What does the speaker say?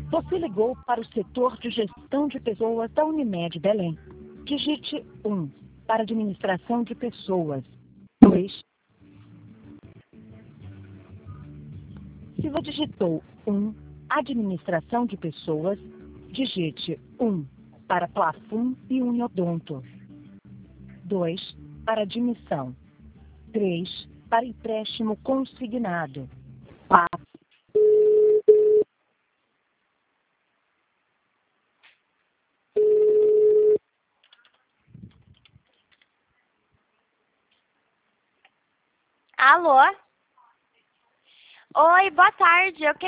Você ligou para o setor de gestão de pessoas da Unimed Belém. Digite 1 para administração de pessoas. 2. Se você digitou 1, administração de pessoas, digite 1 para plafon e uniodonto. 2 para admissão. 3 para empréstimo consignado. 4. Alô? Oi, boa tarde. Eu queria